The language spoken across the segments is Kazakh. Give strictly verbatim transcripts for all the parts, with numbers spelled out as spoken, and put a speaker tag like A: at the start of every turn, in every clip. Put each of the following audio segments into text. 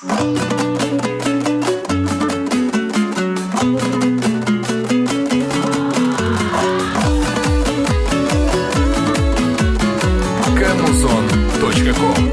A: Камусон точка ком.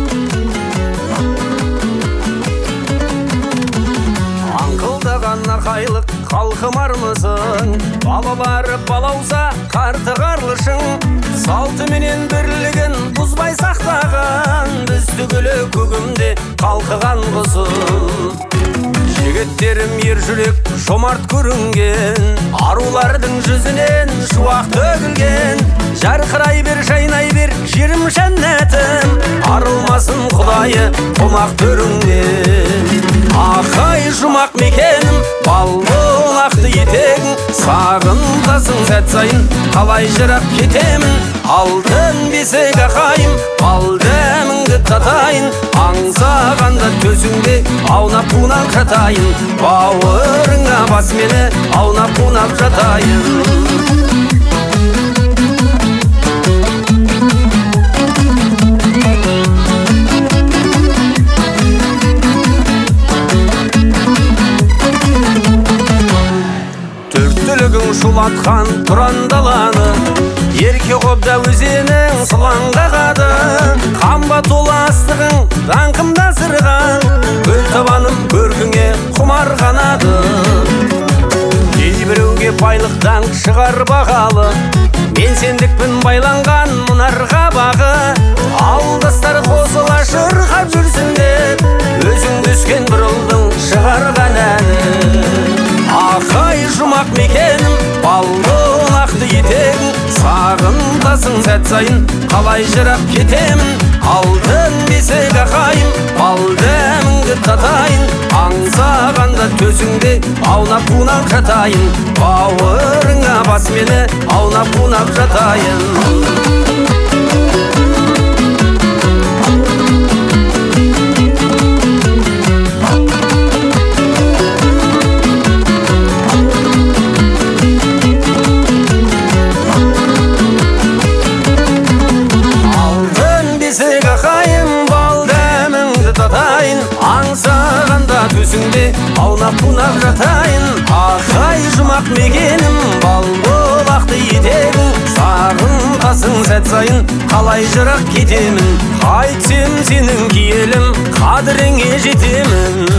B: Аңқылдаған арқайлық қалқымармысың, балалары балауса қарты қарлышың, салты менен бірлігін бұзбай сақтаған, біз түгілі көгімде қалқыған құзын. Жігіттерім ер жүрек жомарт көрінген, арулардың жүзінен шуақ төгілген, жарқырай бер, жайнай бер, жерім жәннәтім, арылмасын құдайы қомақ төріңнен. Ақай жұмақ мекенім, балболақты етегің, сағынтасың сәт сайын, қалай жырақ кетемін. Алтын бесік ақайым, бал дәміңді татайын, аңсағанда төсіңде аунап-қунап жатайын, бауырыңа бас мені аунап-қунап жатайын. Төрттілігің шулатқан тұран даланы, ерке қобда өзенің сылаңға қады, қамба толы астығың даңқымда сырған, көл табаным көркіңе құмар қанады. Кейбіреуге байлықтан шығар бағалы, мен сендікпін байланған мұнарға бағы, алдастар қосыла шырқап жүрсін деп, өзің түскен бір ұлдың шығарған әні. Ақай жұмақ мекенім, балболақты етегің, сағынтасың сәт сайын, қалай жырақ кетемін. Алтын бесік ақайым, бал дәміңді татайын, аңсағанда төсіңде аунап-қунап жатайын, бауырыңа бас мені аунап-қунап жатайын. Аңсағанда төсіңде аунап-қунап жатайын. Ақай жұмақ мекенім, балболақты етегің, сағынтасың сәт сайын, қалай жырақ кетемін. Қайтсем сенің киелім, қадіріңе жетемін.